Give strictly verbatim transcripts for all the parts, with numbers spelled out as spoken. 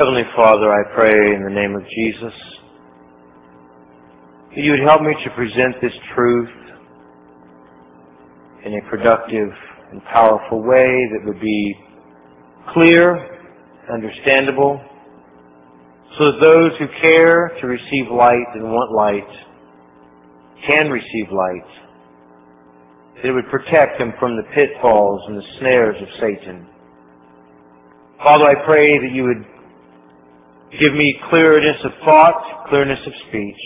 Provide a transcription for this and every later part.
Heavenly Father, I pray in the name of Jesus that you would help me to present this truth in a productive and powerful way that would be clear, understandable, so that those who care to receive light and want light can receive light. That it would protect them from the pitfalls and the snares of Satan. Father, I pray that you would give me clearness of thought, clearness of speech,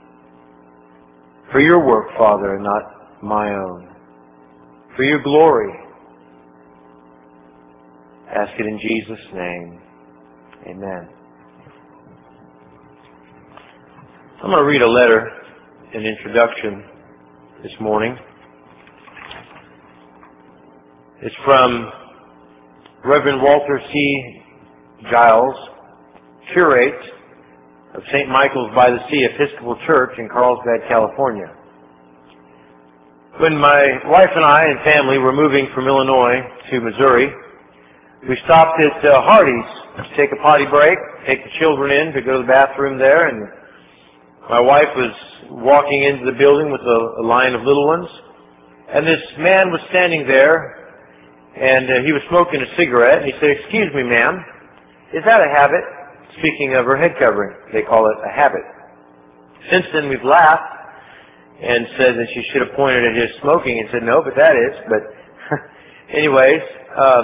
for your work, Father, and not my own. For your glory. Ask it in Jesus' name. Amen. I'm going to read a letter, an introduction this morning. It's from Reverend Walter C. Giles, curate of Saint Michael's by the Sea Episcopal Church in Carlsbad, California. When my wife and I and family were moving from Illinois to Missouri, we stopped at uh, Hardee's to take a potty break, take the children in to go to the bathroom there, and my wife was walking into the building with a, a line of little ones, and this man was standing there, and uh, he was smoking a cigarette, and he said, "Excuse me, ma'am, is that a habit?" Speaking of her head covering, they call it a habit. Since then, we've laughed and said that she should have pointed at his smoking and said, "No, but that is." But anyways, um,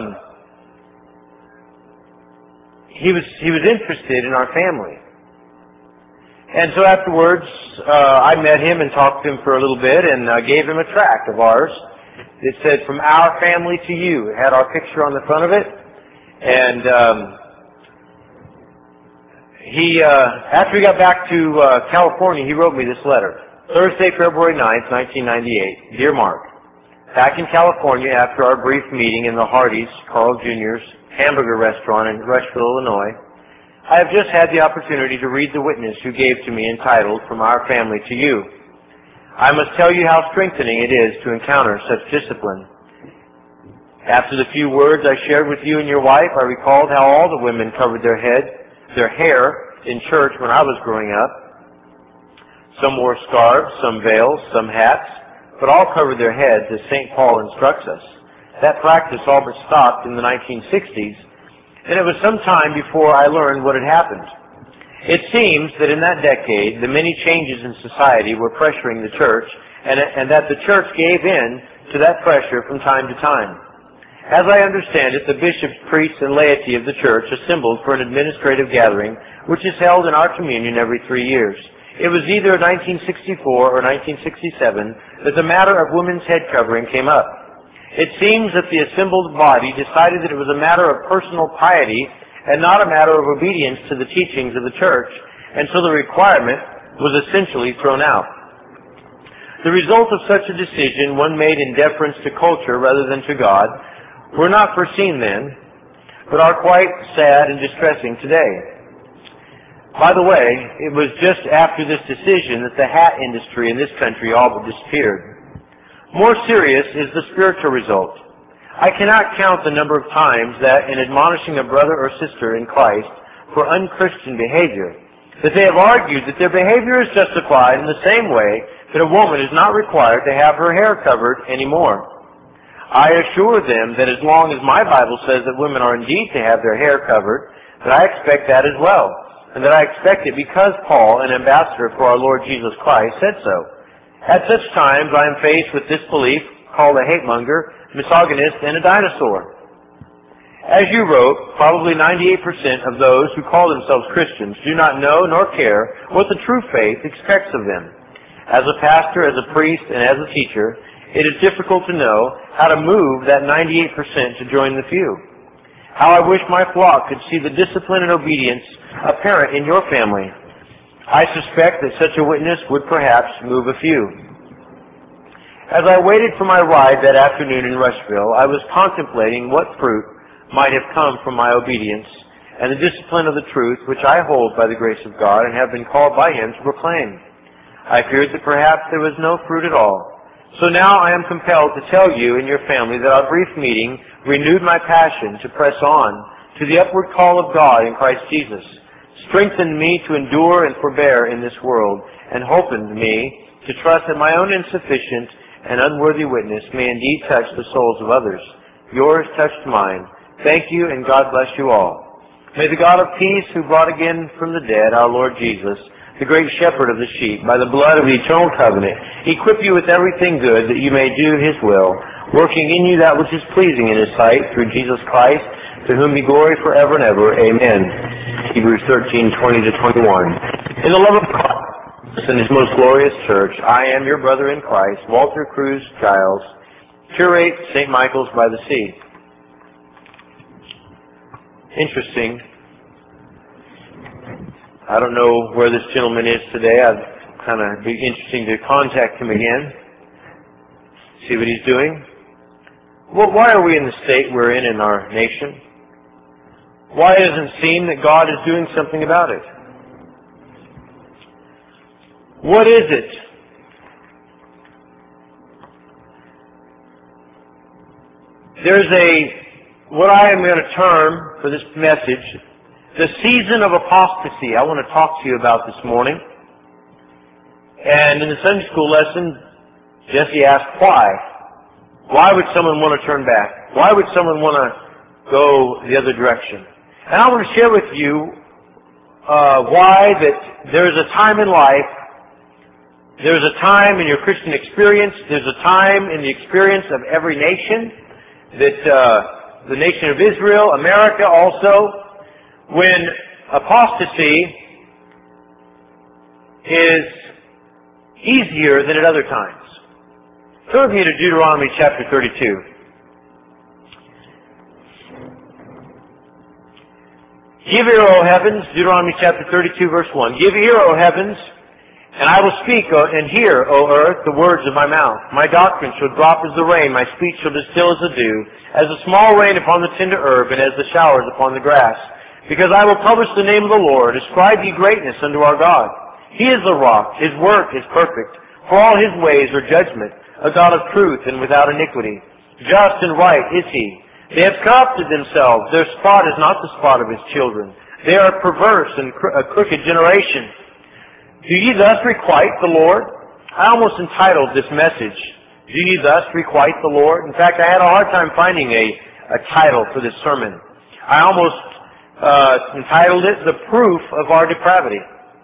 he was he was interested in our family. And so afterwards, uh, I met him and talked to him for a little bit and uh, gave him a tract of ours. It said, "From our family to you." It had our picture on the front of it. And um, he, uh, after he got back to uh, California, he wrote me this letter. Thursday, February ninth, nineteen ninety-eight. Dear Mark, back in California after our brief meeting in the Hardee's, Carl Junior's hamburger restaurant in Rushville, Illinois, I have just had the opportunity to read the witness you gave to me entitled, "From Our Family to You." I must tell you how strengthening it is to encounter such discipline. After the few words I shared with you and your wife, I recalled how all the women covered their head, their hair in church when I was growing up. Some wore scarves, some veils, some hats, but all covered their heads as Saint Paul instructs us. That practice all but stopped in the nineteen sixties, and it was some time before I learned what had happened. It seems that in that decade, the many changes in society were pressuring the church, and, and that the church gave in to that pressure from time to time. As I understand it, the bishops, priests, and laity of the church assembled for an administrative gathering, which is held in our communion every three years. It was either nineteen sixty-four or nineteen sixty-seven that the matter of women's head covering came up. It seems that the assembled body decided that it was a matter of personal piety and not a matter of obedience to the teachings of the church, and so the requirement was essentially thrown out. The result of such a decision, one made in deference to culture rather than to God, were not foreseen then, but are quite sad and distressing today. By the way, it was just after this decision that the hat industry in this country all but disappeared. More serious is the spiritual result. I cannot count the number of times that, in admonishing a brother or sister in Christ for unchristian behavior, that they have argued that their behavior is justified in the same way that a woman is not required to have her hair covered anymore. I assure them that as long as my Bible says that women are indeed to have their hair covered, that I expect that as well, and that I expect it because Paul, an ambassador for our Lord Jesus Christ, said so. At such times I am faced with this belief, called a hate-monger, misogynist, and a dinosaur. As you wrote, probably ninety-eight percent of those who call themselves Christians do not know nor care what the true faith expects of them. As a pastor, as a priest, and as a teacher, it is difficult to know how to move that ninety-eight percent to join the few. How I wish my flock could see the discipline and obedience apparent in your family. I suspect that such a witness would perhaps move a few. As I waited for my ride that afternoon in Rushville, I was contemplating what fruit might have come from my obedience and the discipline of the truth which I hold by the grace of God and have been called by Him to proclaim. I feared that perhaps there was no fruit at all. So now I am compelled to tell you and your family that our brief meeting renewed my passion to press on to the upward call of God in Christ Jesus. Strengthen me to endure and forbear in this world, and open me to trust that my own insufficient and unworthy witness may indeed touch the souls of others. Yours touched mine. Thank you, and God bless you all. May the God of peace, who brought again from the dead our Lord Jesus, the great shepherd of the sheep, by the blood of the eternal covenant, equip you with everything good that you may do His will, working in you that which is pleasing in His sight, through Jesus Christ, to whom be glory forever and ever. Amen. Hebrews thirteen, twenty to twenty-one. In the love of Christ and His most glorious church, I am your brother in Christ, Walter Cruz Giles, curate Saint Michael's by the Sea. Interesting. I don't know where this gentleman is today. I'd kind of be interesting to contact him again, see what he's doing. Well, why are we in the state we're in in our nation? Why doesn't it seem that God is doing something about it? What is it? There's a, what I am going to term for this message, the season of apostasy. I want to talk to you about this morning. And in the Sunday school lesson, Jesse asked why. Why would someone want to turn back? Why would someone want to go the other direction? And I want to share with you uh, why that there's a time in life, there's a time in your Christian experience, there's a time in the experience of every nation, that uh, the nation of Israel, America also, when apostasy is easier than at other times. Turn with me to Deuteronomy chapter thirty-two. Give ear, O heavens, Deuteronomy chapter thirty-two, verse one. Give ear, O heavens, and I will speak, and hear, O earth, the words of my mouth. My doctrine shall drop as the rain, my speech shall distill as the dew, as the small rain upon the tender herb, and as the showers upon the grass. Because I will publish the name of the Lord, ascribe ye greatness unto our God. He is the rock, His work is perfect, for all His ways are judgment, a God of truth and without iniquity. Just and right is He. They have corrupted themselves, their spot is not the spot of His children. They are perverse and a crooked generation. Do ye thus requite the Lord? I almost entitled this message, Do ye thus requite the Lord? In fact, I had a hard time finding a, a title for this sermon. I almost Uh, entitled it, The Proof of Our Depravity.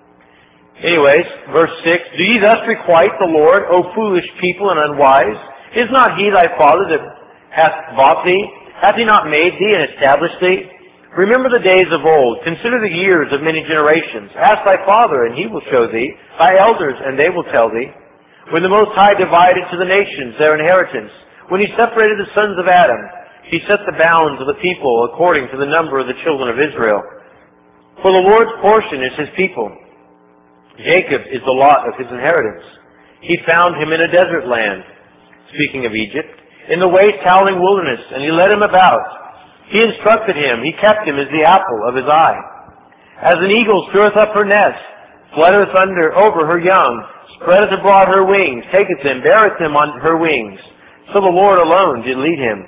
Anyways, verse six, Do ye thus requite the Lord, O foolish people and unwise? Is not He thy Father that hath bought thee? Hath He not made thee and established thee? Remember the days of old. Consider the years of many generations. Ask thy father, and he will show thee, thy elders, and they will tell thee. When the Most High divided to the nations their inheritance, when He separated the sons of Adam, He set the bounds of the people according to the number of the children of Israel. For the Lord's portion is His people. Jacob is the lot of His inheritance. He found him in a desert land, speaking of Egypt, in the waste howling wilderness, and He led him about. He instructed him. He kept him as the apple of His eye. As an eagle stirreth up her nest, fluttereth under over her young, spreadeth abroad her wings, taketh them, beareth them on her wings. So the Lord alone did lead him.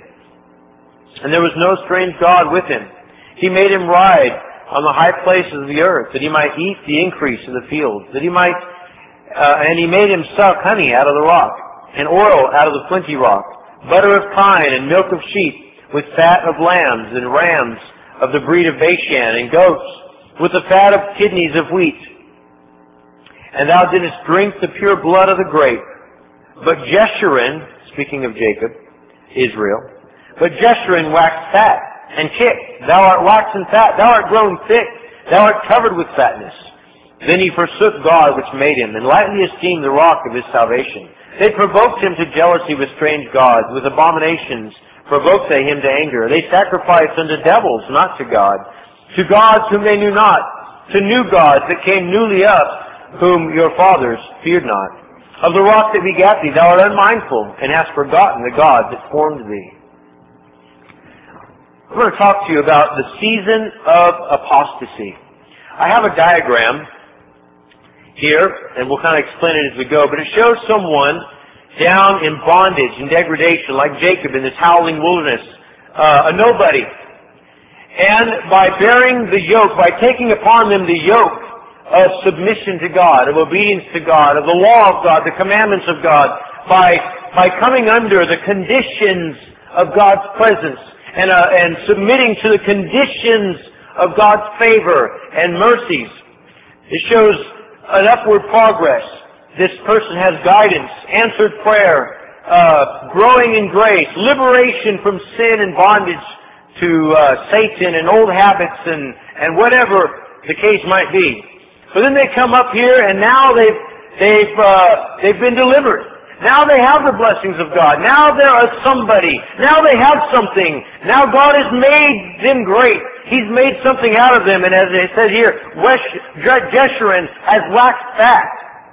And there was no strange God with him. He made him ride on the high places of the earth, that he might eat the increase of the field, that he might, uh, and he made him suck honey out of the rock, and oil out of the flinty rock, butter of kine and milk of sheep, with fat of lambs and rams of the breed of Bashan, and goats, with the fat of kidneys of wheat. And thou didst drink the pure blood of the grape. But Jeshurun, speaking of Jacob, Israel, But Jeshurun waxed fat, and kicked. Thou art waxen fat, thou art grown thick, thou art covered with fatness. Then he forsook God which made him, and lightly esteemed the rock of his salvation. They provoked him to jealousy with strange gods, with abominations provoked they him to anger. They sacrificed unto devils, not to God, to gods whom they knew not, to new gods that came newly up, whom your fathers feared not. Of the rock that begat thee thou art unmindful, and hast forgotten the God that formed thee. I'm going to talk to you about the season of apostasy. I have a diagram here, and we'll kind of explain it as we go, but it shows someone down in bondage and degradation, like Jacob in this howling wilderness, uh, a nobody. And by bearing the yoke, by taking upon them the yoke of submission to God, of obedience to God, of the law of God, the commandments of God, by by coming under the conditions of God's presence and uh, and submitting to the conditions of God's favor and mercies, it shows an upward progress. This person has guidance, answered prayer, uh, growing in grace, liberation from sin and bondage to uh, Satan and old habits and, and whatever the case might be. But then they come up here and now they've, they've, uh, they've been delivered. Now they have the blessings of God. Now they're a somebody. Now they have something. Now God has made them great. He's made something out of them. And as it says here, Jeshurun has waxed fat.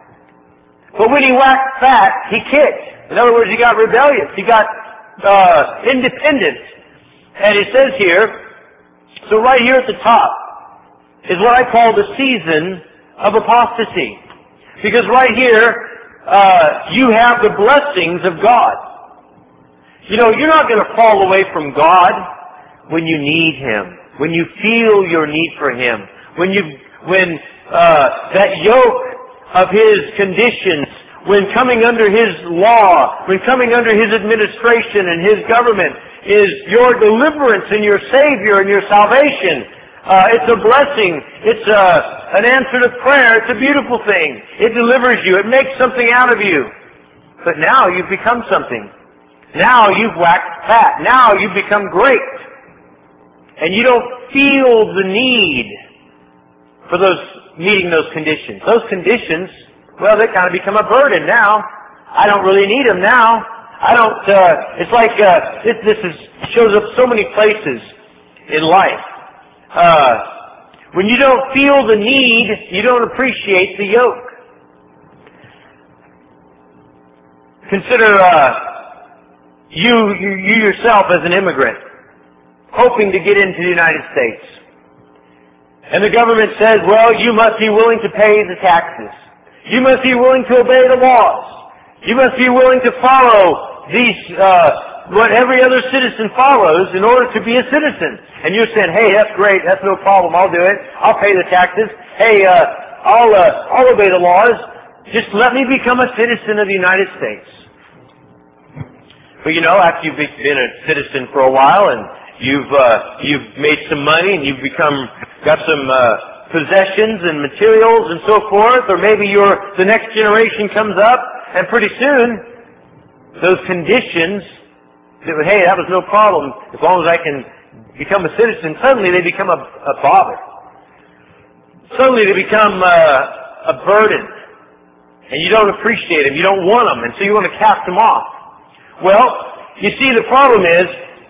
But when he waxed fat, he kicked. In other words, he got rebellious. He got uh, independent. And it says here, so right here at the top is what I call the season of apostasy. Because right here, uh, you have the blessings of God. You know, you're not going to fall away from God when you need Him, when you feel your need for Him, when you, when uh, that yoke of His conditions, when coming under His law, when coming under His administration and His government is your deliverance and your Savior and your salvation. Uh, it's a blessing. It's a, an answer to prayer. It's a beautiful thing. It delivers you. It makes something out of you. But now you've become something. Now you've waxed fat. Now you've become great. And you don't feel the need for those meeting those conditions. Those conditions, well, they kind of become a burden now. I don't really need them now. I don't, uh, it's like, uh, this, this is, shows up so many places in life. Uh, when you don't feel the need, you don't appreciate the yoke. Consider, uh, you, you, you yourself as an immigrant, hoping to get into the United States. And the government says, well, you must be willing to pay the taxes. You must be willing to obey the laws. You must be willing to follow these, uh, what every other citizen follows in order to be a citizen. And you're saying, hey, that's great, that's no problem, I'll do it. I'll pay the taxes. Hey, uh, I'll, uh, I'll obey the laws. Just let me become a citizen of the United States. But you know, after you've been a citizen for a while and you've, uh, you've made some money and you've become, got some, uh, possessions and materials and so forth, or maybe your, the next generation comes up and pretty soon, those conditions, that would, hey, that was no problem, as long as I can become a citizen, suddenly they become a, a bother. Suddenly they become a, a burden. And you don't appreciate them, you don't want them, and so you want to cast them off. Well, you see, the problem is,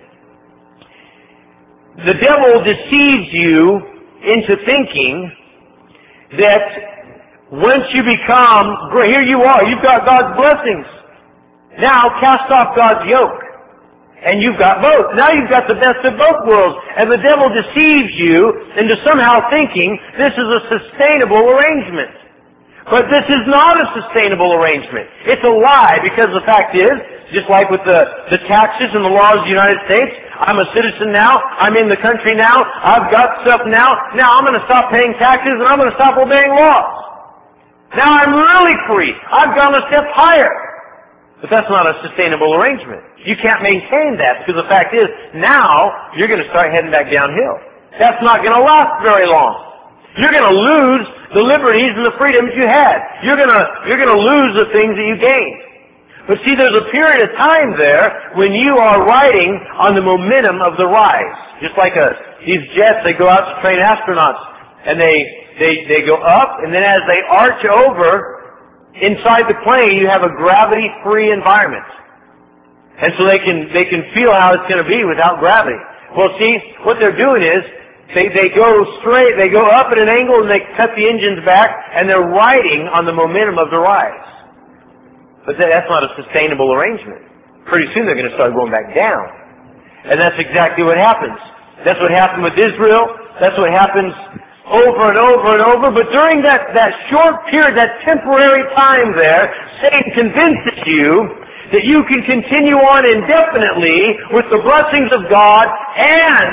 the devil deceives you into thinking that once you become, here you are, you've got God's blessings. Now cast off God's yoke. And you've got both. Now you've got the best of both worlds. And the devil deceives you into somehow thinking this is a sustainable arrangement. But this is not a sustainable arrangement. It's a lie, because the fact is, just like with the, the taxes and the laws of the United States, I'm a citizen now, I'm in the country now, I've got stuff now, now I'm going to stop paying taxes and I'm going to stop obeying laws. Now I'm really free. I've gone a step higher. But that's not a sustainable arrangement. You can't maintain that, because the fact is, now you're going to start heading back downhill. That's not going to last very long. You're going to lose the liberties and the freedoms you had. You're going to, you're going to lose the things that you gained. But see, there's a period of time there when you are riding on the momentum of the rise. Just like a, these jets, they go out to train astronauts, and they, they, they go up, and then as they arch over, inside the plane, you have a gravity-free environment. And so they can, they can feel how it's going to be without gravity. Well, see, what they're doing is, they, they go straight, they go up at an angle and they cut the engines back, and they're riding on the momentum of the rise. But that's not a sustainable arrangement. Pretty soon they're going to start going back down. And that's exactly what happens. That's what happened with Israel. That's what happens over and over and over. But during that, that short period, that temporary time there, Satan convinces you that you can continue on indefinitely with the blessings of God and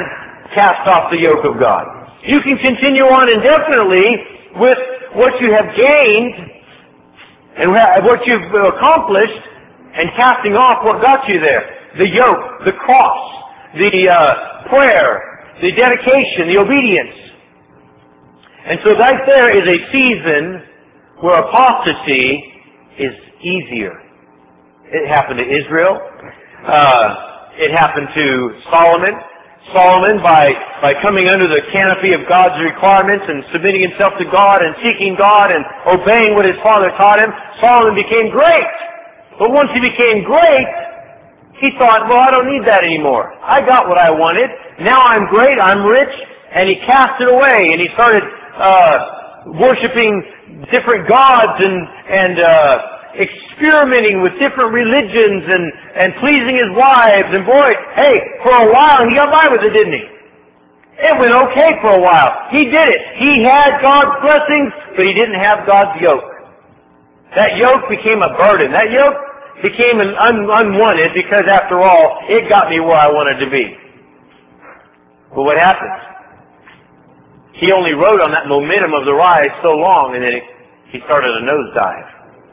cast off the yoke of God. You can continue on indefinitely with what you have gained and what you've accomplished and casting off what got you there. The yoke, the cross, the uh, prayer, the dedication, the obedience. And so right there is a season where apostasy is easier. It happened to Israel. Uh, it happened to Solomon. Solomon, by, by coming under the canopy of God's requirements and submitting himself to God and seeking God and obeying what his father taught him, Solomon became great. But once he became great, he thought, well, I don't need that anymore. I got what I wanted. Now I'm great, I'm rich, and he cast it away, and he started uh, worshiping different gods and, and uh, experimenting with different religions and, and pleasing his wives. And boy, hey, for a while he got by with it, didn't he? It went okay for a while. He did it. He had God's blessings, but he didn't have God's yoke. That yoke became a burden. That yoke became an un- unwanted because, after all, it got me where I wanted to be. But what happened? He only rode on that momentum of the rise so long, and then it, he started a nosedive.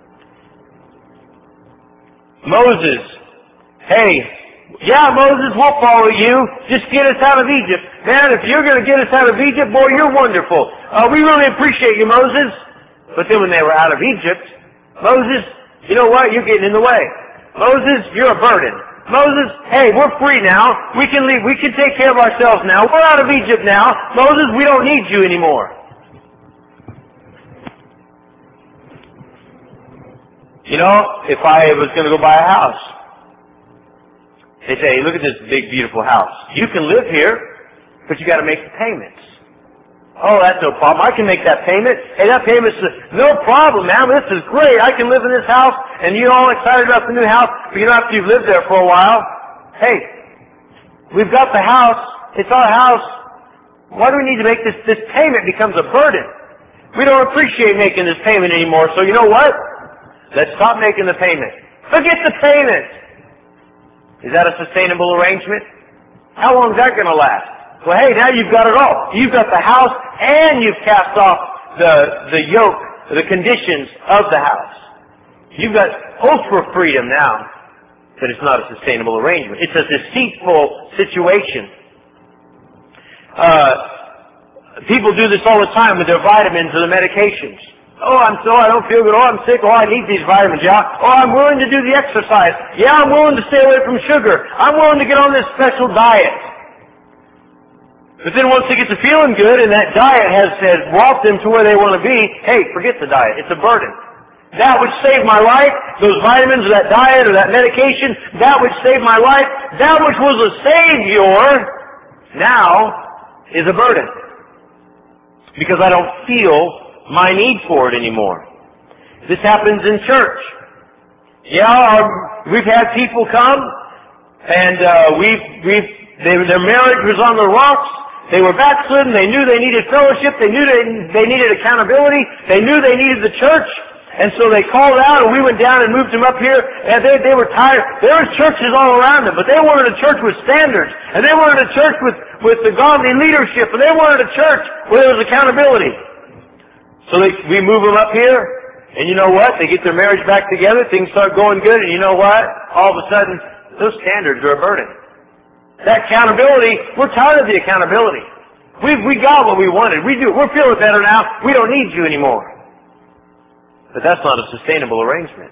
Moses, hey, yeah, Moses, we'll follow you. Just get us out of Egypt. Man, if you're going to get us out of Egypt, boy, you're wonderful. Uh, we really appreciate you, Moses. But then when they were out of Egypt, Moses, you know what? You're getting in the way. Moses, you're a burden. Moses, hey, we're free now. We can leave. We can take care of ourselves now. We're out of Egypt now. Moses, we don't need you anymore. You know, if I was going to go buy a house, they say, hey, look at this big, beautiful house. You can live here, but you got to make the payments. Oh, that's no problem. I can make that payment. Hey, that payment's no problem, man. This is great. I can live in this house, and you're all excited about the new house, but you know, after you've lived there for a while, hey, we've got the house. It's our house. Why do we need to make this? This payment becomes a burden. We don't appreciate making this payment anymore, so you know what? Let's stop making the payment. Forget the payment. Is that a sustainable arrangement? How long is that going to last? Well, hey, now you've got it all. You've got the house and you've cast off the, the yoke, the conditions of the house. You've got hope for freedom now, but it's not a sustainable arrangement. It's a deceitful situation. Uh, people do this all the time with their vitamins or their medications. Oh, I'm so, I don't feel good. Oh, I'm sick. Oh, I need these vitamins. Yeah. Oh, I'm willing to do the exercise. Yeah, I'm willing to stay away from sugar. I'm willing to get on this special diet. But then once they get to feeling good and that diet has, has brought them to where they want to be, hey, forget the diet. It's a burden. That which saved my life, those vitamins or that diet or that medication, that which saved my life, that which was a savior, now is a burden. Because I don't feel my need for it anymore. This happens in church. Yeah, our, we've had people come and uh, we've, we've, they, their marriage was on the rocks. They were backslidden. They knew they needed fellowship. They knew they, they needed accountability. They knew they needed the church. And so they called out, and we went down and moved them up here. And they, they were tired. There were churches all around them, but they wanted a church with standards. And they wanted a church with, with the godly leadership. And they wanted a church where there was accountability. So they, we move them up here, and you know what? They get their marriage back together. Things start going good, and you know what? All of a sudden, those standards are a burden. That accountability, we're tired of the accountability. We we got what we wanted. We do. We're feeling better now. We don't need you anymore. But that's not a sustainable arrangement.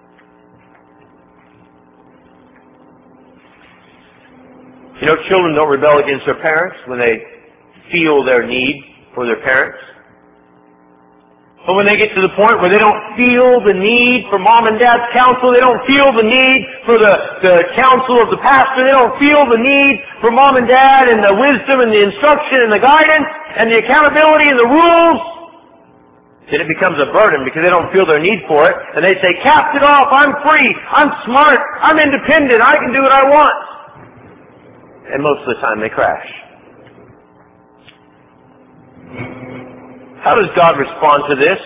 You know, children don't rebel against their parents when they feel their need for their parents. But when they get to the point where they don't feel the need for mom and dad's counsel, they don't feel the need for the, the counsel of the pastor, they don't feel the need for mom and dad and the wisdom and the instruction and the guidance and the accountability and the rules, then it becomes a burden because they don't feel their need for it. And they say, cast it off, I'm free, I'm smart, I'm independent, I can do what I want. And most of the time they crash. How does God respond to this?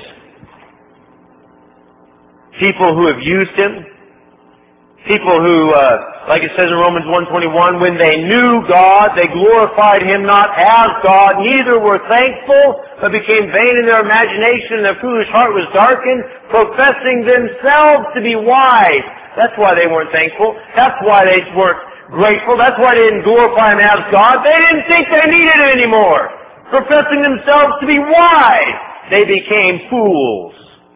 People who have used Him, people who uh, like it says in Romans one twenty-one, when they knew God, they glorified Him not as God, neither were thankful, but became vain in their imagination, and their foolish heart was darkened, professing themselves to be wise. That's why they weren't thankful. That's why they weren't grateful. That's why they didn't glorify Him as God. They didn't think they needed it anymore. Professing themselves to be wise, they became fools.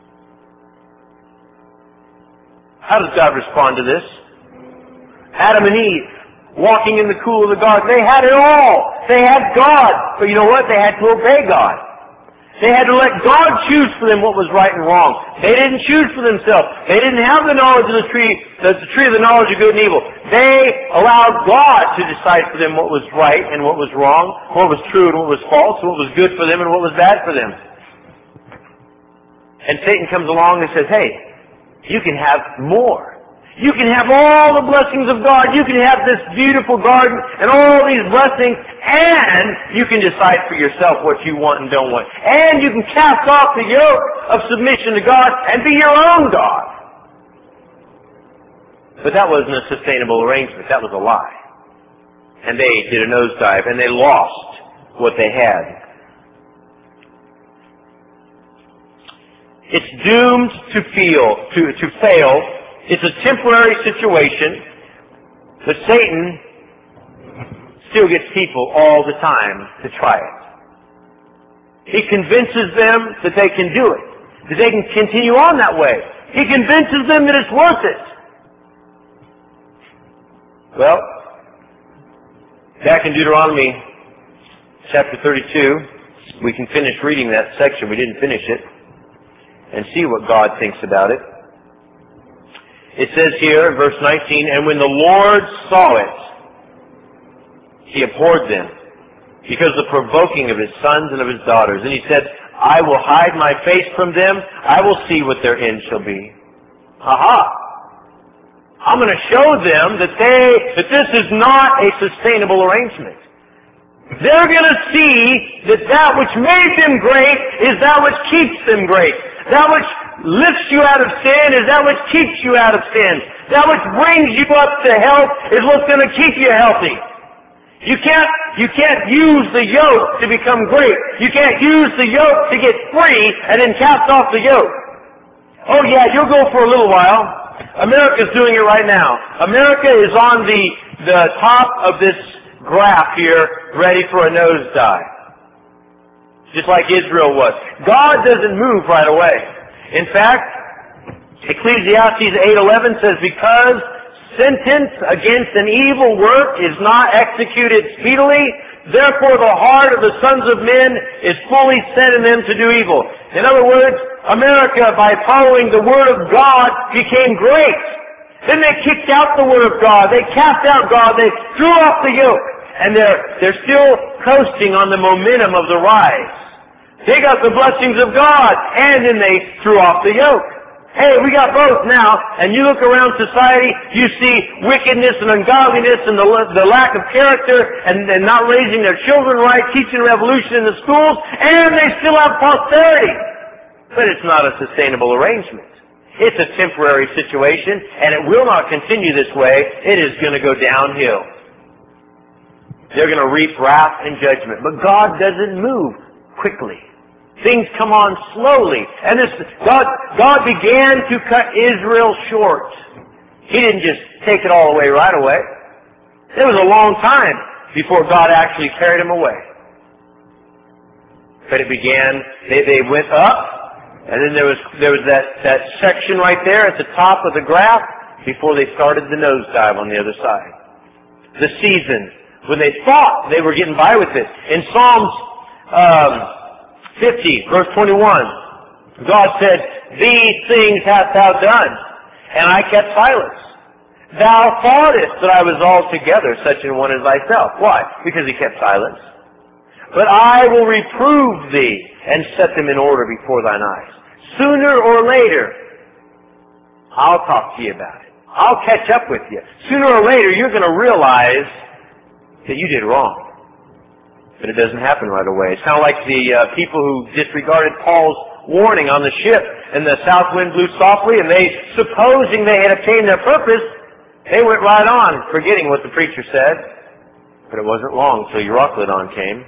How does God respond to this? Adam and Eve, walking in the cool of the garden, they had it all. They had God. But you know what? They had to obey God. They had to let God choose for them what was right and wrong. They didn't choose for themselves. They didn't have the knowledge of the tree, the, the tree of the knowledge of good and evil. They allowed God to decide for them what was right and what was wrong, what was true and what was false, what was good for them and what was bad for them. And Satan comes along and says, hey, you can have more. You can have all the blessings of God. You can have this beautiful garden and all these blessings, and you can decide for yourself what you want and don't want. And you can cast off the yoke of submission to God and be your own God. But that wasn't a sustainable arrangement. That was a lie. And they did a nosedive, and they lost what they had. It's doomed to feel, to, to fail. It's a temporary situation, but Satan still gets people all the time to try it. He convinces them that they can do it, that they can continue on that way. He convinces them that it's worth it. Well, back in Deuteronomy chapter thirty-two, we can finish reading that section. We didn't finish it. And see what God thinks about it. It says here in verse nineteen, and when the Lord saw it, He abhorred them, because of the provoking of His sons and of His daughters. And He said, I will hide my face from them, I will see what their end shall be. Aha! I'm going to show them that they, that this is not a sustainable arrangement. They're going to see that that which made them great is that which keeps them great. That which lifts you out of sin is that which keeps you out of sin. That which brings you up to health is what's going to keep you healthy. You can't, you can't use the yoke to become great. You can't use the yoke to get free and then cast off the yoke. Oh yeah, you'll go for a little while. America's doing it right now. America is on the, the top of this graph here, ready for a nosedive. Just like Israel was. God doesn't move right away. In fact, Ecclesiastes eight eleven says, because sentence against an evil work is not executed speedily, therefore the heart of the sons of men is fully set in them to do evil. In other words, America, by following the Word of God, became great. Then they kicked out the Word of God. They cast out God. They threw off the yoke. And they're, they're still coasting on the momentum of the rise. They got the blessings of God, and then they threw off the yoke. Hey, we got both now, and you look around society, you see wickedness and ungodliness and the, the lack of character and, and not raising their children right, teaching revolution in the schools, and they still have prosperity. But it's not a sustainable arrangement. It's a temporary situation, and it will not continue this way. It is going to go downhill. They're going to reap wrath and judgment. But God doesn't move quickly. Things come on slowly. And this, God, God began to cut Israel short. He didn't just take it all away right away. It was a long time before God actually carried them away. But it began, they, they went up, and then there was, there was that, that section right there at the top of the graph before they started the nosedive on the other side. The season when they thought they were getting by with it. In Psalms um, fifty, verse twenty-one, God said, these things hast thou done, and I kept silence. Thou thoughtest that I was altogether such an one as thyself. Why? Because he kept silence. But I will reprove thee, and set them in order before thine eyes. Sooner or later, I'll talk to you about it. I'll catch up with you. Sooner or later, you're going to realize that you did wrong. But it doesn't happen right away. It's kind of like the uh, people who disregarded Paul's warning on the ship, and the south wind blew softly, and they, supposing they had obtained their purpose, They went right on, forgetting what the preacher said. But it wasn't long till Euroclydon came.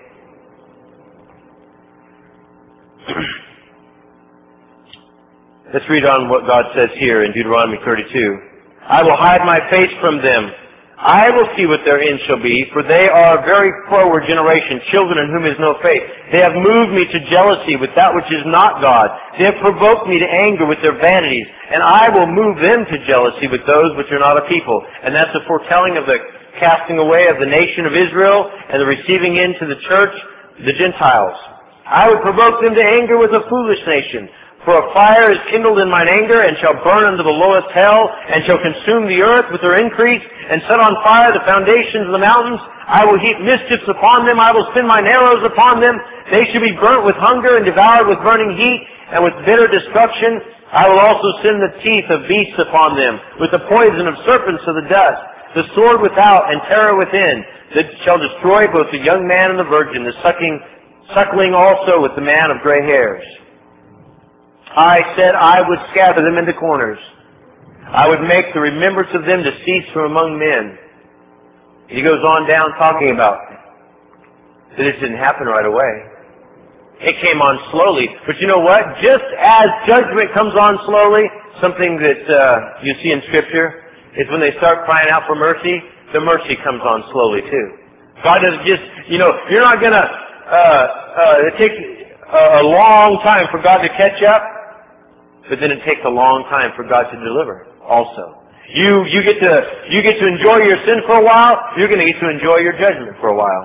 Let's read on what God says here in Deuteronomy thirty-two. I will hide my face from them. I will see what their end shall be, for they are a very forward generation, children in whom is no faith. They have moved me to jealousy with that which is not God. They have provoked me to anger with their vanities, and I will move them to jealousy with those which are not a people. And that's a foretelling of the casting away of the nation of Israel and the receiving into the church the Gentiles. I will provoke them to anger with a foolish nation. For a fire is kindled in mine anger, and shall burn unto the lowest hell, and shall consume the earth with her increase, and set on fire the foundations of the mountains. I will heap mischiefs upon them, I will send mine arrows upon them. They shall be burnt with hunger, and devoured with burning heat, and with bitter destruction. I will also send the teeth of beasts upon them, with the poison of serpents of the dust, the sword without, and terror within, that shall destroy both the young man and the virgin, the sucking, suckling also with the man of gray hairs. I said I would scatter them into corners. I would make the remembrance of them to cease from among men. He goes on down talking about that it didn't happen right away. It came on slowly. But you know what? Just as judgment comes on slowly, something that uh, you see in Scripture is when they start crying out for mercy, the mercy comes on slowly too. God doesn't just, you know, you're not going to, uh, uh, it takes a long time for God to catch up. But then it takes a long time for God to deliver also. You, you get to, you get to enjoy your sin for a while, you're going to get to enjoy your judgment for a while.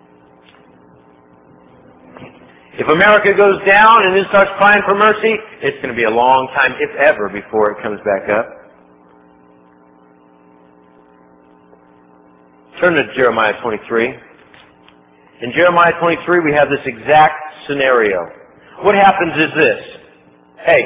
If America goes down and then starts crying for mercy, it's going to be a long time, if ever, before it comes back up. Turn to Jeremiah twenty-three. In Jeremiah twenty-three, we have this exact scenario. What happens is this. Hey,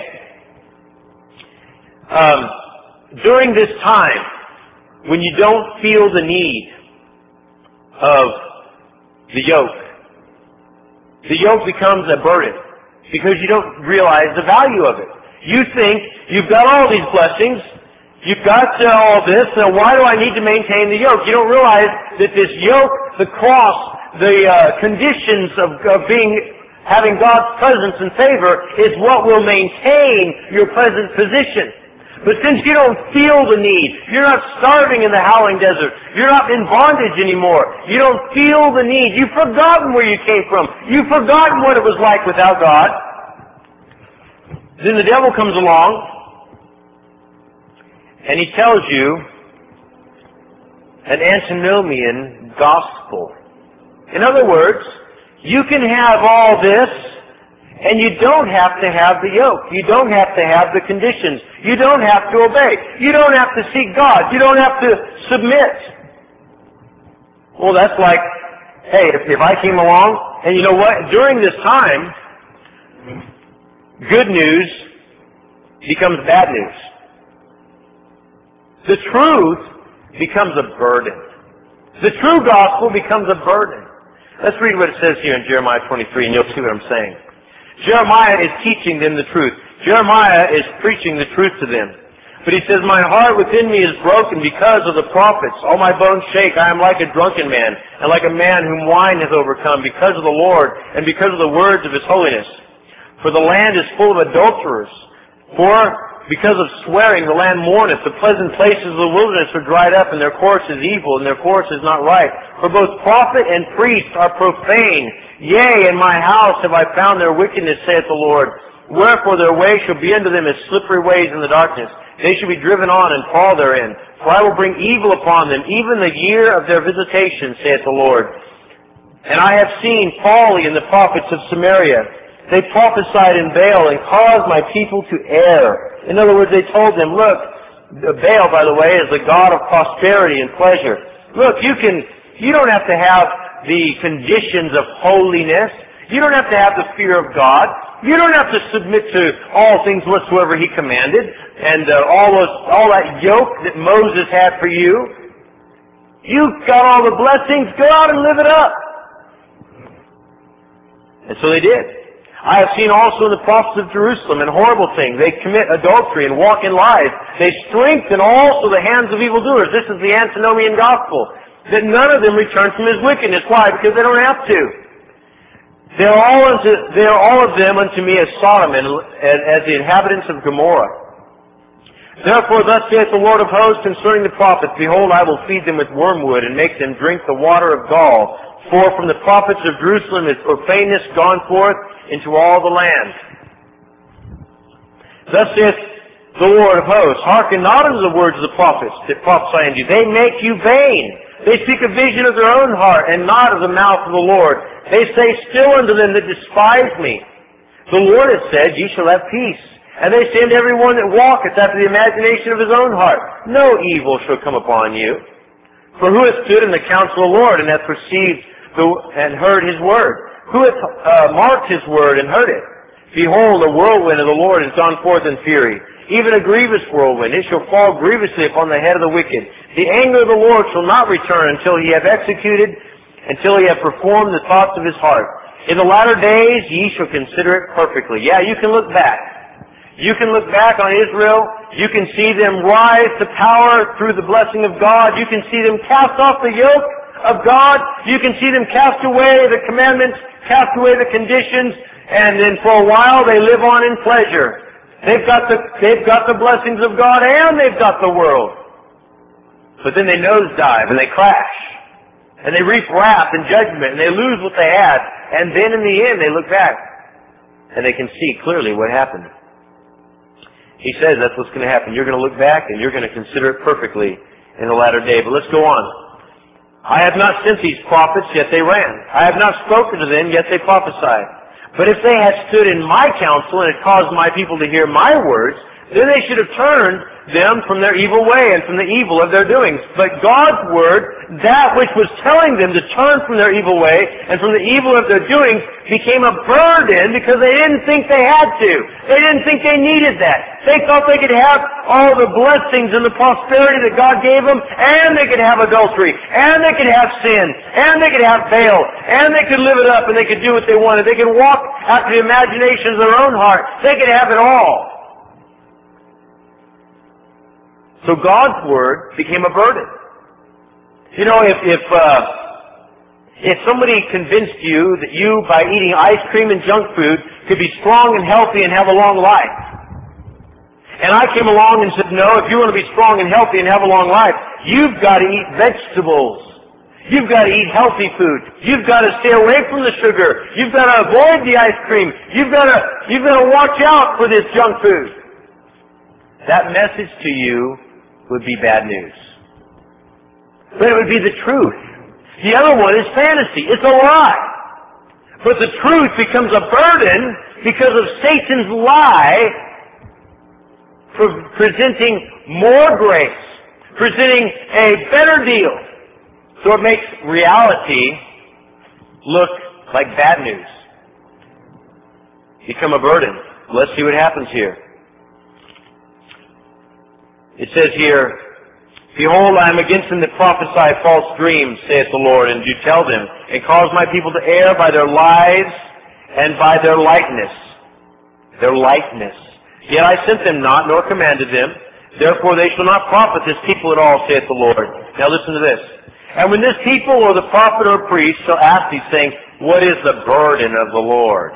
Um, during this time, when you don't feel the need of the yoke, the yoke becomes a burden because you don't realize the value of it. You think you've got all these blessings, you've got uh, all this, so why do I need to maintain the yoke? You don't realize that this yoke, the cross, the uh, conditions of, of being having God's presence and favor is what will maintain your present position. But since you don't feel the need, you're not starving in the howling desert, you're not in bondage anymore, you don't feel the need, you've forgotten where you came from, you've forgotten what it was like without God, then the devil comes along and he tells you an antinomian gospel. In other words, you can have all this, and you don't have to have the yoke. You don't have to have the conditions. You don't have to obey. You don't have to seek God. You don't have to submit. Well, that's like, hey, if, if I came along, and you know what? During this time, good news becomes bad news. The truth becomes a burden. The true gospel becomes a burden. Let's read what it says here in Jeremiah twenty-three, and you'll see what I'm saying. Jeremiah is teaching them the truth. Jeremiah is preaching the truth to them. But he says, my heart within me is broken because of the prophets. All my bones shake. I am like a drunken man, and like a man whom wine hath overcome, because of the Lord, and because of the words of His holiness. For the land is full of adulterers. For because of swearing the land mourneth. The pleasant places of the wilderness are dried up, and their course is evil, and their course is not right. For both prophet and priest are profane. Yea, in my house have I found their wickedness, saith the Lord. Wherefore their way shall be unto them as slippery ways in the darkness. They shall be driven on and fall therein. For I will bring evil upon them, even the year of their visitation, saith the Lord. And I have seen folly in the prophets of Samaria. They prophesied in Baal and caused my people to err. In other words, they told them, look, Baal, by the way, is the god of prosperity and pleasure. Look, you can, you don't have to have the conditions of holiness. You don't have to have the fear of God. You don't have to submit to all things whatsoever He commanded, and uh, all those, all that yoke that Moses had for you. You've got all the blessings. Go out and live it up. And so they did. I have seen also in the prophets of Jerusalem and horrible things. They commit adultery and walk in lies. They strengthen also the hands of evildoers. This is the antinomian gospel. That none of them return from his wickedness. Why? Because they don't have to. They are all, unto, they are all of them unto me as Sodom and as the inhabitants of Gomorrah. Therefore thus saith the Lord of hosts concerning the prophets, Behold, I will feed them with wormwood and make them drink the water of gall. For from the prophets of Jerusalem is profaneness gone forth into all the land. Thus saith the Lord of hosts, Hearken not unto the words of the prophets that prophesy unto you. They make you vain. They speak a vision of their own heart, and not of the mouth of the Lord. They say still unto them that despise me, The Lord has said, Ye shall have peace. And they say unto every one that walketh after the imagination of his own heart, No evil shall come upon you. For who hath stood in the counsel of the Lord, and hath perceived the, and heard his word? Who hath uh, marked his word and heard it? Behold, the whirlwind of the Lord is gone forth in fury, even a grievous whirlwind. It shall fall grievously upon the head of the wicked. The anger of the Lord shall not return until he have executed, until he have performed the thoughts of his heart. In the latter days ye shall consider it perfectly. Yeah, you can look back. You can look back on Israel. You can see them rise to power through the blessing of God. You can see them cast off the yoke of God. You can see them cast away the commandments, cast away the conditions, and then for a while they live on in pleasure. They've got the, they've got the blessings of God and they've got the world. But then they nosedive and they crash. And they reap wrath and judgment and they lose what they had. And then in the end they look back and they can see clearly what happened. He says that's what's going to happen. You're going to look back and you're going to consider it perfectly in the latter day. But let's go on. I have not sent these prophets, yet they ran. I have not spoken to them, yet they prophesied. But if they had stood in my counsel and had caused my people to hear my words, then they should have turned them from their evil way and from the evil of their doings. But God's word, that which was telling them to turn from their evil way and from the evil of their doings, became a burden because they didn't think they had to. They didn't think they needed that. They thought they could have all the blessings and the prosperity that God gave them, and they could have adultery, and they could have sin, and they could have Baal, and they could live it up, and they could do what they wanted. They could walk after the imaginations of their own heart. They could have it all. So God's word became a burden. You know, if if uh, if somebody convinced you that you, by eating ice cream and junk food, could be strong and healthy and have a long life, and I came along and said, no, if you want to be strong and healthy and have a long life, you've got to eat vegetables. You've got to eat healthy food. You've got to stay away from the sugar. You've got to avoid the ice cream. You've got to you've got to watch out for this junk food. That message to you would be bad news. But it would be the truth. The other one is fantasy. It's a lie. But the truth becomes a burden because of Satan's lie for presenting more grace, presenting a better deal. So it makes reality look like bad news. Become a burden. Let's see what happens here. It says here, Behold, I am against them that prophesy false dreams, saith the Lord, and do tell them, and cause my people to err by their lies and by their likeness. Their likeness. Yet I sent them not, nor commanded them. Therefore they shall not profit this people at all, saith the Lord. Now listen to this. And when this people or the prophet or priest shall ask these things, What is the burden of the Lord?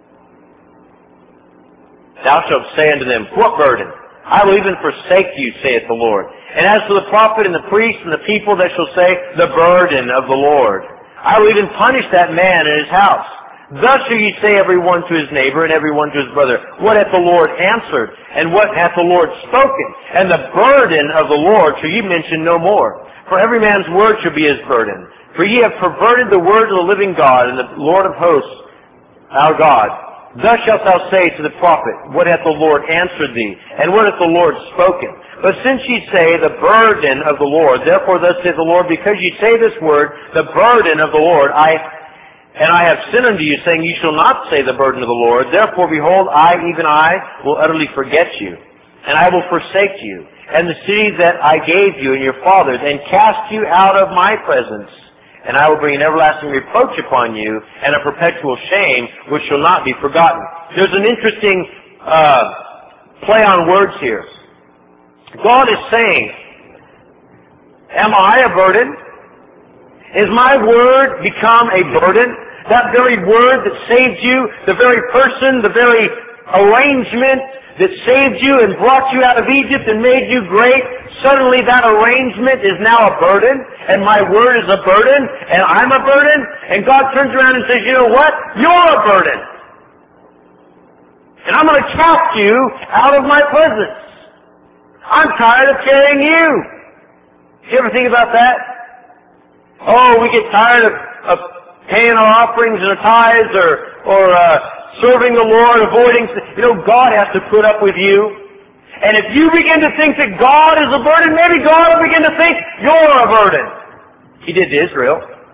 Thou shalt say unto them, What burden? I will even forsake you, saith the Lord. And as for the prophet and the priest and the people that shall say, The burden of the Lord, I will even punish that man and his house. Thus shall ye say every one to his neighbor and every one to his brother, What hath the Lord answered? And what hath the Lord spoken? And the burden of the Lord shall ye mention no more. For every man's word shall be his burden. For ye have perverted the word of the living God and the Lord of hosts, our God. Thus shalt thou say to the prophet, What hath the Lord answered thee? And what hath the Lord spoken? But since ye say, The burden of the Lord, therefore thus saith the Lord, Because ye say this word, The burden of the Lord, I and I have sent unto you, saying, Ye shall not say the burden of the Lord. Therefore, behold, I, even I, will utterly forget you, and I will forsake you, and the city that I gave you and your fathers, and cast you out of my presence. and I will bring an everlasting reproach upon you and a perpetual shame which shall not be forgotten. There's an interesting uh, play on words here. God is saying, am I a burden? Is my word become a burden? That very word that saved you, the very person, the very arrangement that saved you and brought you out of Egypt and made you great, suddenly that arrangement is now a burden, and my word is a burden, and I'm a burden, and God turns around and says, you know what? You're a burden. And I'm going to cast you out of my presence. I'm tired of carrying you. Do you ever think about that? Oh, we get tired of, of paying our offerings and our tithes, or, or uh, serving the Lord, avoiding... You know, God has to put up with you. And if you begin to think that God is a burden, maybe God will begin to think you're a burden. He did to Israel.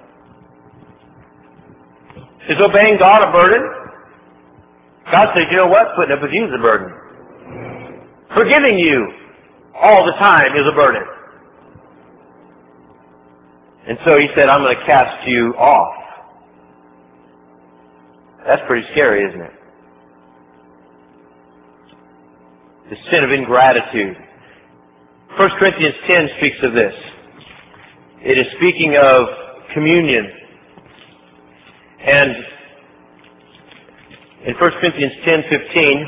Is obeying God a burden? God says, you know what? Putting up with you is a burden. Forgiving you all the time is a burden. And so He said, I'm going to cast you off. That's pretty scary, isn't it? The sin of ingratitude. First Corinthians ten speaks of this. It is speaking of communion. And in First Corinthians ten fifteen,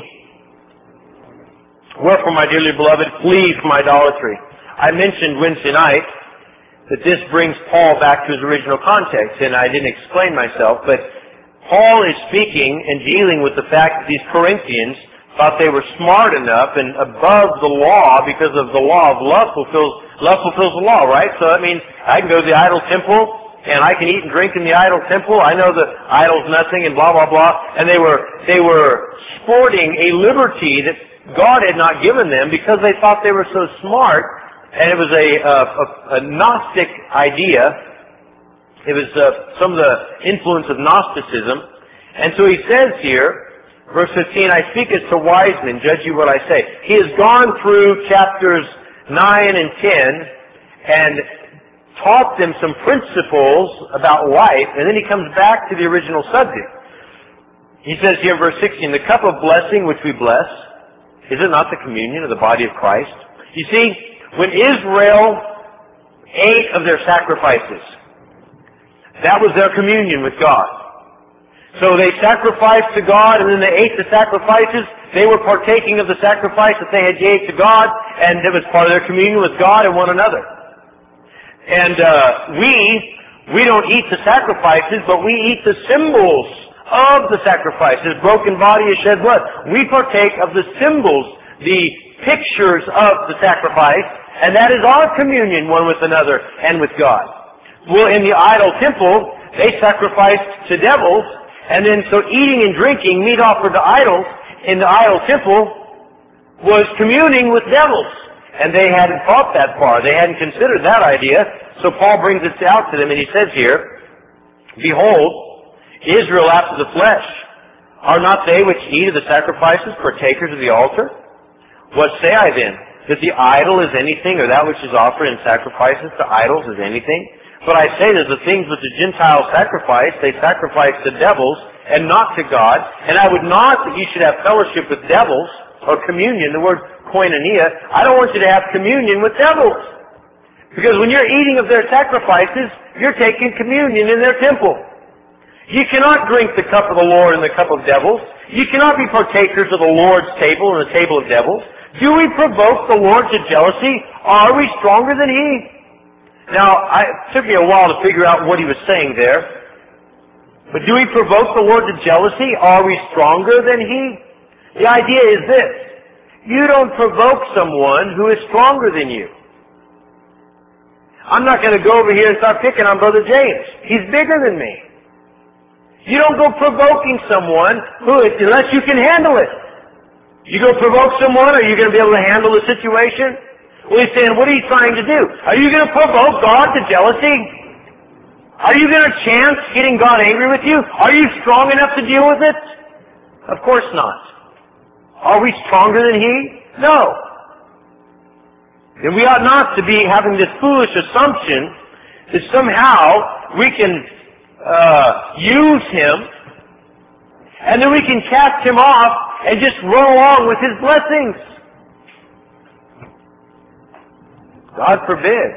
wherefore, my dearly beloved, flee from idolatry. I mentioned Wednesday night that this brings Paul back to his original context, and I didn't explain myself, but Paul is speaking and dealing with the fact that these Corinthians thought they were smart enough and above the law because of the law of love fulfills, love fulfills the law, right? So that means I can go to the idol temple and I can eat and drink in the idol temple. I know the idol's nothing and blah, blah, blah. And they were, they were sporting a liberty that God had not given them because they thought they were so smart. And it was a, a, a, a Gnostic idea. It was uh, some of the influence of Gnosticism. And so he says here, verse fifteen, I speak as to wise men, judge you what I say. He has gone through chapters nine and ten and taught them some principles about life, and then he comes back to the original subject. He says here in verse sixteen, the cup of blessing which we bless, is it not the communion of the body of Christ? You see, when Israel ate of their sacrifices, that was their communion with God. So they sacrificed to God, and then they ate the sacrifices. They were partaking of the sacrifice that they had gave to God, and it was part of their communion with God and one another. And uh, we, we don't eat the sacrifices, but we eat the symbols of the sacrifices. Broken body and shed blood. We partake of the symbols, the pictures of the sacrifice, and that is our communion one with another and with God. Well, in the idol temple, they sacrificed to devils, and then so eating and drinking meat offered to idols in the idol temple was communing with devils. And they hadn't thought that far. They hadn't considered that idea. So Paul brings it out to them, and he says here, behold, Israel after the flesh, are not they which eat of the sacrifices partakers of the altar? What say I then? That the idol is anything, or that which is offered in sacrifices to idols is anything? But I say that the things which the Gentiles sacrifice, they sacrifice to devils and not to God. And I would not that you should have fellowship with devils, or communion, the word koinonia. I don't want you to have communion with devils. Because when you're eating of their sacrifices, you're taking communion in their temple. You cannot drink the cup of the Lord and the cup of devils. You cannot be partakers of the Lord's table and the table of devils. Do we provoke the Lord to jealousy? Are we stronger than He? Now, I, it took me a while to figure out what he was saying there. But do we provoke the Lord to jealousy? Are we stronger than He? The idea is this. You don't provoke someone who is stronger than you. I'm not going to go over here and start picking on Brother James. He's bigger than me. You don't go provoking someone who, unless you can handle it. You go provoke someone, are you going to be able to handle the situation? Well, he's saying, what are you trying to do? Are you going to provoke God to jealousy? Are you going to chance getting God angry with you? Are you strong enough to deal with it? Of course not. Are we stronger than He? No. And we ought not to be having this foolish assumption that somehow we can uh, use him, and then we can cast him off and just run along with his blessings. God forbid.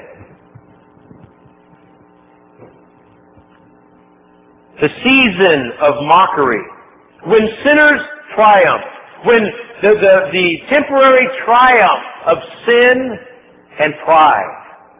The season of mockery, when sinners triumph, when the, the, the temporary triumph of sin and pride,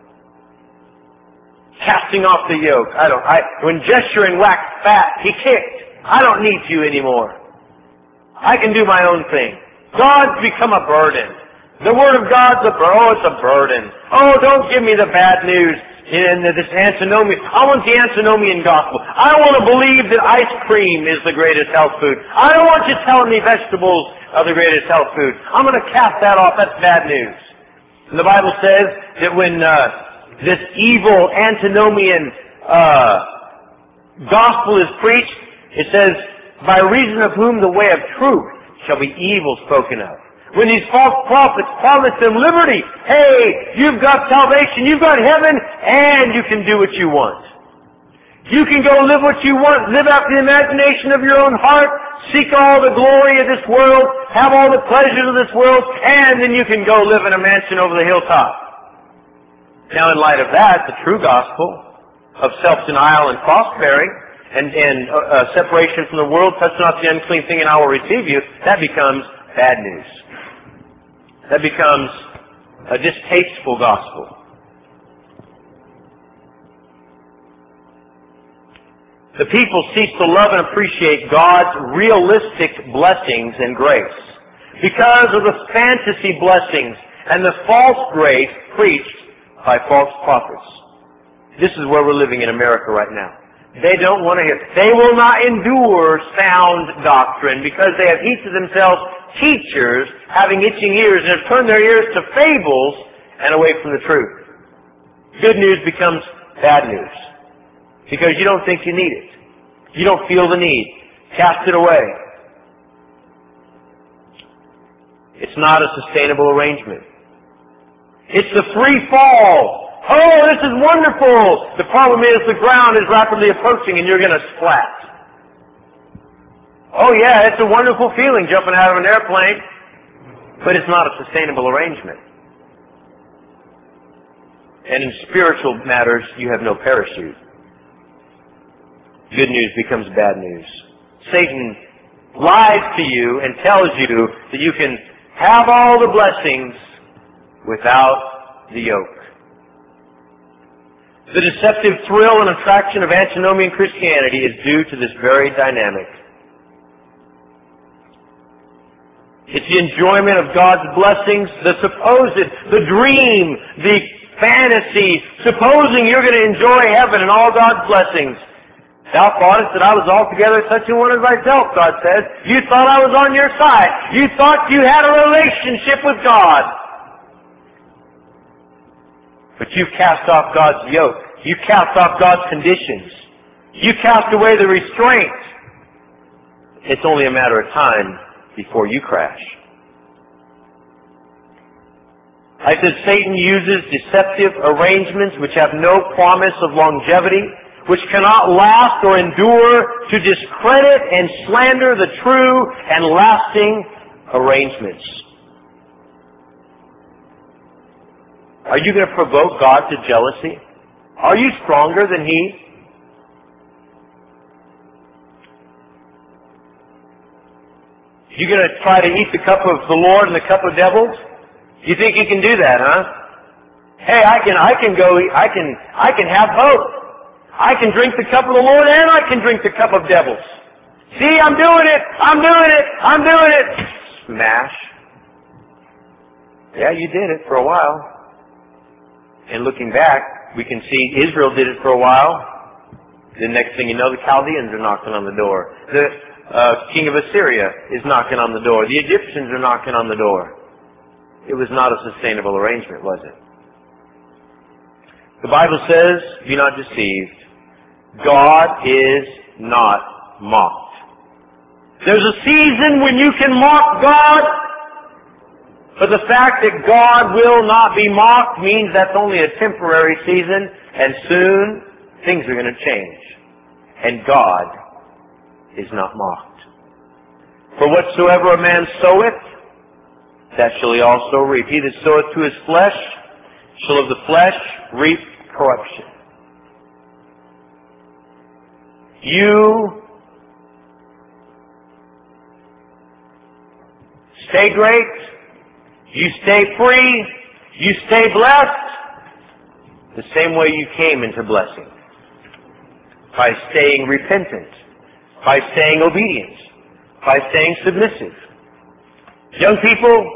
casting off the yoke. I don't. I when gesturing waxed fat, he kicked. I don't need you anymore. I can do my own thing. God's become a burden. The Word of God's a burden. Oh, it's a burden. Oh, don't give me the bad news in this antinomian. I want the antinomian gospel. I don't want to believe that ice cream is the greatest health food. I don't want you telling me vegetables are the greatest health food. I'm going to cast that off. That's bad news. And the Bible says that when uh, this evil antinomian uh, gospel is preached, it says, by reason of whom the way of truth shall be evil spoken of. When these false prophets promise them liberty, hey, you've got salvation, you've got heaven, and you can do what you want. You can go live what you want, live after the imagination of your own heart, seek all the glory of this world, have all the pleasures of this world, and then you can go live in a mansion over the hilltop. Now, in light of that, the true gospel of self-denial and cross-bearing and, and uh, separation from the world, touch not the unclean thing and I will receive you, that becomes bad news. That becomes a distasteful gospel. The people cease to love and appreciate God's realistic blessings and grace because of the fantasy blessings and the false grace preached by false prophets. This is where we're living in America right now. They don't want to hear. They will not endure sound doctrine because they have heaped to themselves teachers having itching ears and have turned their ears to fables and away from the truth. Good news becomes bad news because you don't think you need it. You don't feel the need. Cast it away. It's not a sustainable arrangement. It's the free fall. Oh, this is wonderful. The problem is the ground is rapidly approaching and you're going to splat. Oh yeah, it's a wonderful feeling jumping out of an airplane, but it's not a sustainable arrangement. And in spiritual matters, you have no parachute. Good news becomes bad news. Satan lies to you and tells you that you can have all the blessings without the yoke. The deceptive thrill and attraction of antinomian Christianity is due to this very dynamic. It's the enjoyment of God's blessings, the supposed, the dream, the fantasy, supposing you're going to enjoy heaven and all God's blessings. Thou thoughtest that I was altogether such a one as thyself, God says. You thought I was on your side. You thought you had a relationship with God. But you've cast off God's yoke. You cast off God's conditions. You cast away the restraint. It's only a matter of time before you crash. I said Satan uses deceptive arrangements which have no promise of longevity, which cannot last or endure, to discredit and slander the true and lasting arrangements. Are you going to provoke God to jealousy? Are you stronger than He? You going to try to eat the cup of the Lord and the cup of devils? You think you can do that, huh? Hey, I can, I can go, I can, I can have both. I can drink the cup of the Lord and I can drink the cup of devils. See, I'm doing it, I'm doing it, I'm doing it. Smash. Yeah, you did it for a while. And looking back, we can see Israel did it for a while. The next thing you know, the Chaldeans are knocking on the door. The uh, king of Assyria is knocking on the door. The Egyptians are knocking on the door. It was not a sustainable arrangement, was it? The Bible says, be not deceived. God is not mocked. There's a season when you can mock God, but the fact that God will not be mocked means that's only a temporary season, and soon things are going to change. And God is not mocked. For whatsoever a man soweth, that shall he also reap. He that soweth to his flesh shall of the flesh reap corruption. You stay great, you stay free, you stay blessed, the same way you came into blessing. By staying repentant, by staying obedient, by staying submissive. Young people,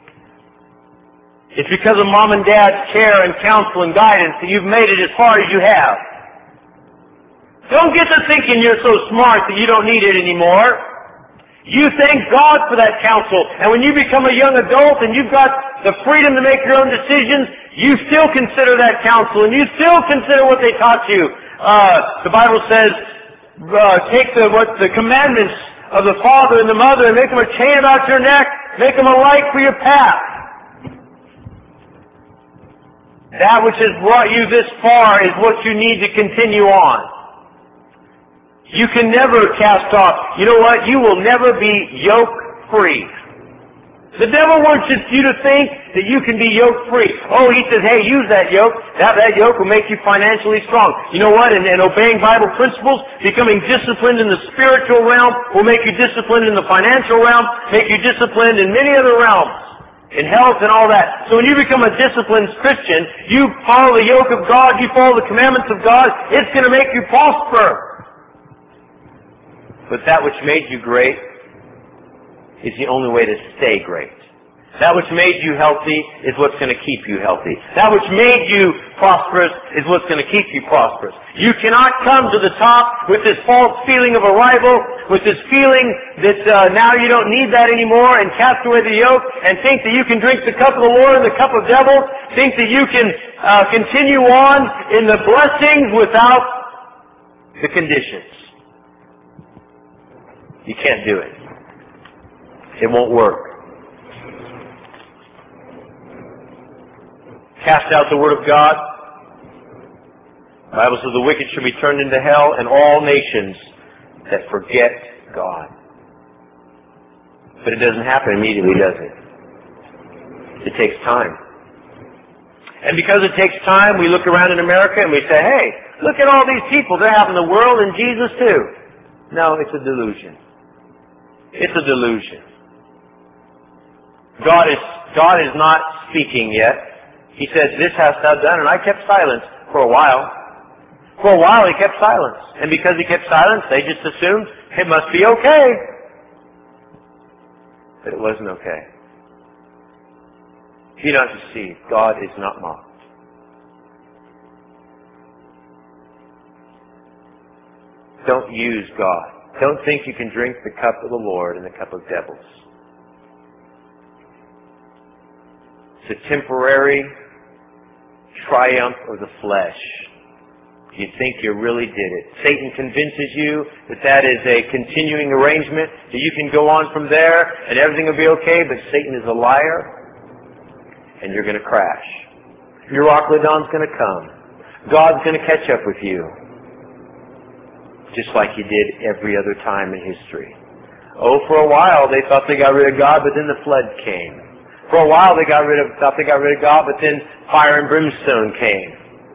it's because of mom and dad's care and counsel and guidance that you've made it as far as you have. Don't get to thinking you're so smart that you don't need it anymore. You thank God for that counsel. And when you become a young adult and you've got the freedom to make your own decisions, you still consider that counsel and you still consider what they taught you. Uh, the Bible says, uh, take the, what, the commandments of the father and the mother and make them a chain about your neck, make them a light for your path. That which has brought you this far is what you need to continue on. You can never cast off. You know what? You will never be yoke-free. The devil wants you to think that you can be yoke-free. Oh, he says, hey, use that yoke. That, that yoke will make you financially strong. You know what? And, and obeying Bible principles, becoming disciplined in the spiritual realm will make you disciplined in the financial realm, make you disciplined in many other realms. In health and all that. So when you become a disciplined Christian, you follow the yoke of God, you follow the commandments of God, it's going to make you prosper. But that which made you great is the only way to stay great. That which made you healthy is what's going to keep you healthy. That which made you prosperous is what's going to keep you prosperous. You cannot come to the top with this false feeling of arrival, with this feeling that uh, now you don't need that anymore, and cast away the yoke, and think that you can drink the cup of the Lord and the cup of devils, think that you can uh, continue on in the blessings without the conditions. You can't do it. It won't work. Cast out the word of God. The Bible says the wicked shall be turned into hell, and all nations that forget God. But it doesn't happen immediately, does it? It takes time. And because it takes time, we look around in America and we say, hey, look at all these people. They're having the world and Jesus too. No, it's a delusion. It's a delusion. God is, God is not speaking yet. He says, this hast thou done, and I kept silence for a while. For a while he kept silence. And because he kept silence, they just assumed it must be okay. But it wasn't okay. Be not deceived. God is not mocked. Don't use God. Don't think you can drink the cup of the Lord and the cup of devils. It's a temporary triumph of the flesh. You think you really did it. Satan convinces you that that is a continuing arrangement, that you can go on from there and everything will be okay, but Satan is a liar and you're going to crash. Your Euroclydon's going to come. God's going to catch up with you, just like he did every other time in history. Oh, for a while they thought they got rid of God, but then the flood came. For a while they got rid of, thought they got rid of God, but then fire and brimstone came.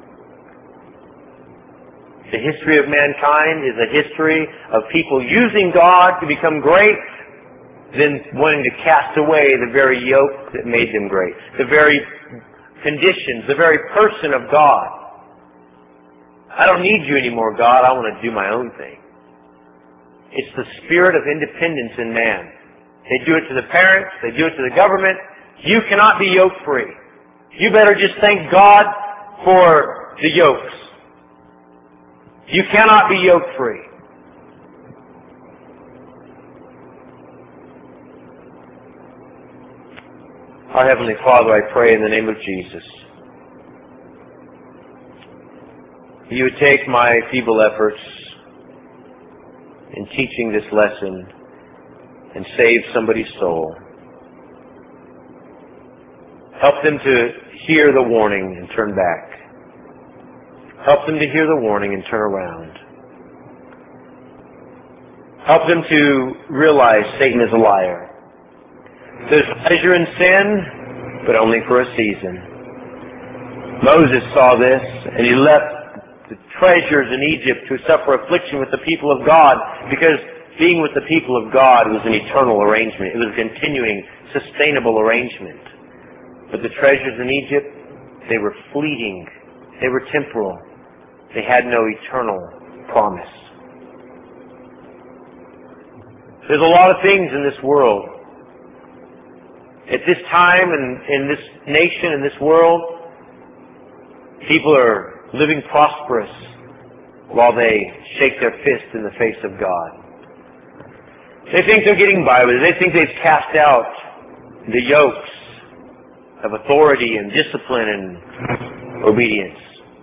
The history of mankind is a history of people using God to become great, then wanting to cast away the very yoke that made them great. The very conditions, the very person of God. I don't need you anymore, God. I want to do my own thing. It's the spirit of independence in man. They do it to the parents. They do it to the government. You cannot be yoke-free. You better just thank God for the yokes. You cannot be yoke-free. Our Heavenly Father, I pray in the name of Jesus, you would take my feeble efforts in teaching this lesson and save somebody's soul. Help them to hear the warning and turn back. Help them to hear the warning and turn around. Help them to realize Satan is a liar. There's pleasure in sin, but only for a season. Moses saw this, and he left the treasures in Egypt to suffer affliction with the people of God, because being with the people of God was an eternal arrangement. It was a continuing, sustainable arrangement. But the treasures in Egypt, they were fleeting. They were temporal. They had no eternal promise. There's a lot of things in this world. At this time and in this nation, in this world, people are living prosperous while they shake their fist in the face of God. They think they're getting by with it. They think they've cast out the yokes of authority and discipline and obedience.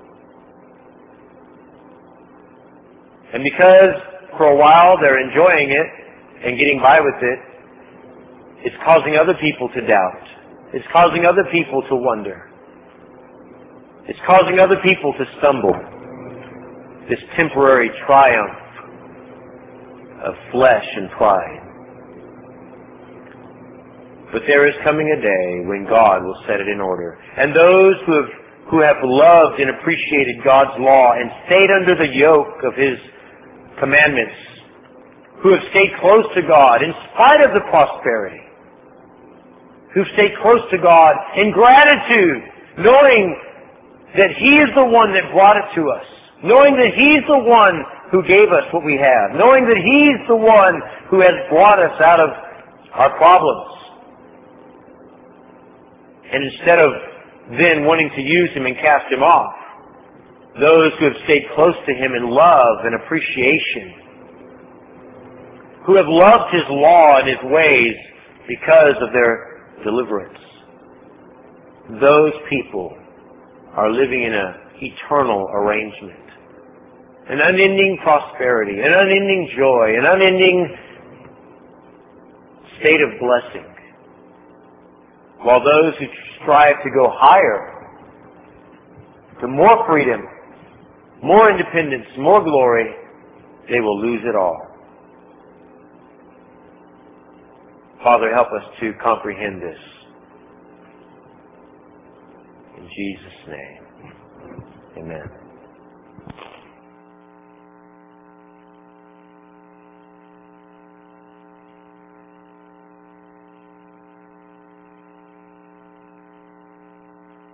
And because for a while they're enjoying it and getting by with it, it's causing other people to doubt. It's causing other people to wonder. It's causing other people to stumble. This temporary triumph of flesh and pride. But there is coming a day when God will set it in order. And those who have, who have loved and appreciated God's law and stayed under the yoke of His commandments, who have stayed close to God in spite of the prosperity, who've stayed close to God in gratitude, knowing that He is the one that brought it to us, knowing that He's the one who gave us what we have, knowing that He's the one who has brought us out of our problems. And instead of then wanting to use Him and cast Him off, those who have stayed close to Him in love and appreciation, who have loved His law and His ways because of their deliverance, those people are living in an eternal arrangement. An unending prosperity, an unending joy, an unending state of blessing. While those who strive to go higher, to more freedom, more independence, more glory, they will lose it all. Father, help us to comprehend this. In Jesus' name, amen.